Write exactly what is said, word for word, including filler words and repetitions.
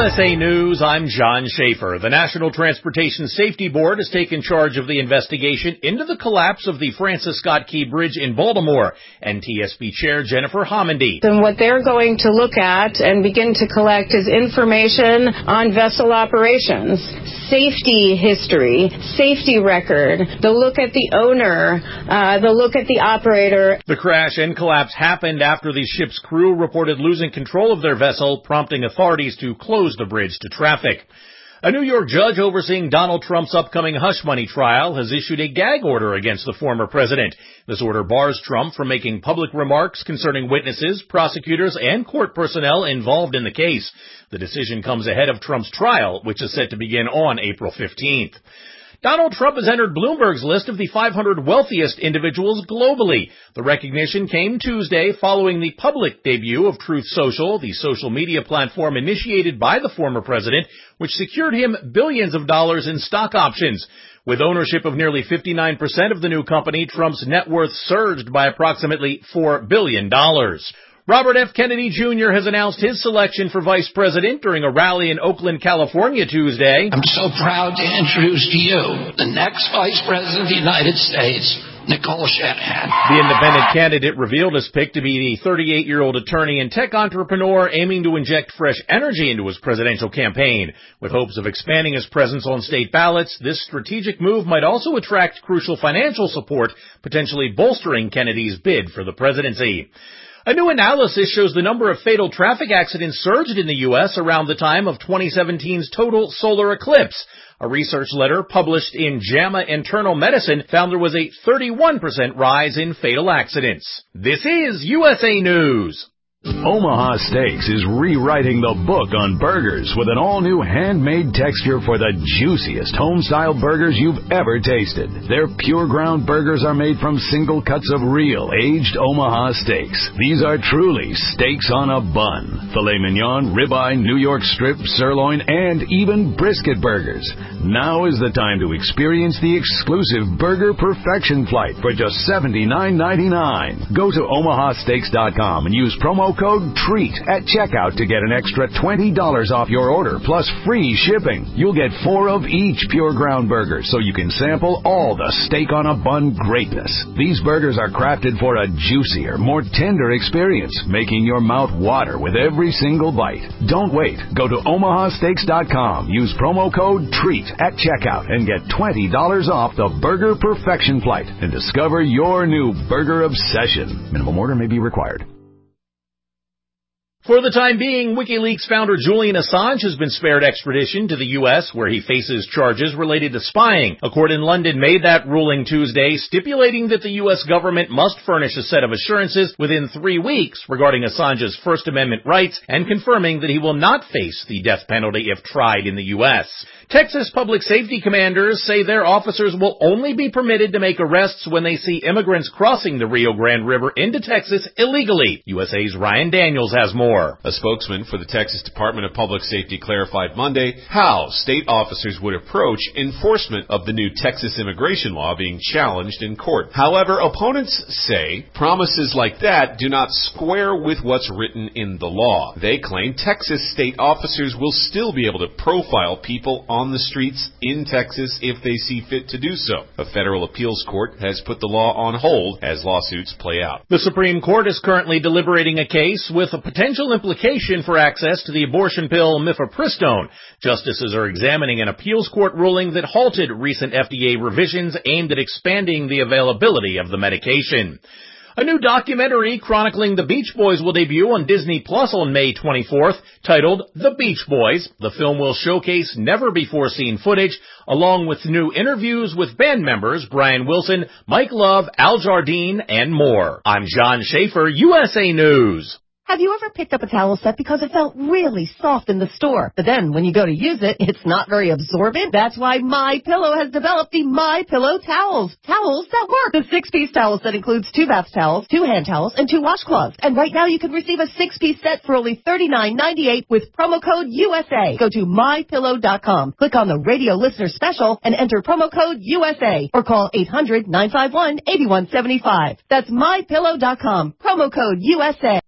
S A News, I'm John Schaefer. The National Transportation Safety Board has taken charge of the investigation into the collapse of the Francis Scott Key Bridge in Baltimore. N T S B Chair Jennifer Homendy. Then what they're going to look at and begin to collect is information on vessel operations, safety history, safety record, the look at the owner, uh, the look at the operator. The crash and collapse happened after the ship's crew reported losing control of their vessel, prompting authorities to close the bridge to traffic. A New York judge overseeing Donald Trump's upcoming hush money trial has issued a gag order against the former president. This order bars Trump from making public remarks concerning witnesses, prosecutors, and court personnel involved in the case. The decision comes ahead of Trump's trial, which is set to begin on April fifteenth. Donald Trump has entered Bloomberg's list of the five hundred wealthiest individuals globally. The recognition came Tuesday following the public debut of Truth Social, the social media platform initiated by the former president, which secured him billions of dollars in stock options. With ownership of nearly fifty-nine percent of the new company, Trump's net worth surged by approximately four billion dollars. Robert F. Kennedy Junior has announced his selection for vice president during a rally in Oakland, California Tuesday. I'm so proud to introduce to you the next vice president of the United States, Nicole Shanahan. The independent candidate revealed his pick to be the thirty-eight-year-old attorney and tech entrepreneur aiming to inject fresh energy into his presidential campaign. With hopes of expanding his presence on state ballots, this strategic move might also attract crucial financial support, potentially bolstering Kennedy's bid for the presidency. A new analysis shows the number of fatal traffic accidents surged in the U S around the time of twenty seventeen's total solar eclipse. A research letter published in JAMA Internal Medicine found there was a thirty-one percent rise in fatal accidents. This is U S A News. Omaha Steaks is rewriting the book on burgers with an all-new handmade texture for the juiciest home-style burgers you've ever tasted. Their pure ground burgers are made from single cuts of real, aged Omaha steaks. These are truly steaks on a bun. Filet mignon, ribeye, New York strip, sirloin, and even brisket burgers. Now is the time to experience the exclusive Burger Perfection Flight for just seventy-nine ninety-nine. Go to omaha steaks dot com and use promo code TREAT at checkout to get an extra twenty dollars off your order plus free shipping. You'll get four of each pure ground burger so you can sample all the steak on a bun greatness. These burgers are crafted for a juicier, more tender experience, making your mouth water with every single bite. Don't wait. Go to omaha steaks dot com. Use promo code TREAT at checkout and get twenty dollars off the Burger Perfection Flight and discover your new burger obsession. Minimum order may be required. For the time being, WikiLeaks founder Julian Assange has been spared extradition to the U S, where he faces charges related to spying. A court in London made that ruling Tuesday, stipulating that the U S government must furnish a set of assurances within three weeks regarding Assange's First Amendment rights and confirming that he will not face the death penalty if tried in the U S. Texas public safety commanders say their officers will only be permitted to make arrests when they see immigrants crossing the Rio Grande River into Texas illegally. U S A's Ryan Daniels has more. A spokesman for the Texas Department of Public Safety clarified Monday how state officers would approach enforcement of the new Texas immigration law being challenged in court. However, opponents say promises like that do not square with what's written in the law. They claim Texas state officers will still be able to profile people on the streets in Texas if they see fit to do so. A federal appeals court has put the law on hold as lawsuits play out. The Supreme Court is currently deliberating a case with a potential implication for access to the abortion pill mifepristone. Justices are examining an appeals court ruling that halted recent F D A revisions aimed at expanding the availability of the medication. A new documentary chronicling the Beach Boys will debut on Disney Plus on May twenty-fourth, titled The Beach Boys. The film will showcase never-before-seen footage, along with new interviews with band members Brian Wilson, Mike Love, Al Jardine, and more. I'm John Schaefer, U S A News. Have you ever picked up a towel set because it felt really soft in the store, but then when you go to use it, it's not very absorbent? That's why MyPillow has developed the MyPillow towels. Towels that work. The six-piece towel set includes two bath towels, two hand towels, and two washcloths. And right now you can receive a six-piece set for only thirty-nine ninety-eight with promo code U S A. Go to my pillow dot com, click on the radio listener special, and enter promo code U S A, or call eight hundred nine five one eight one seven five. That's my pillow dot com, promo code U S A.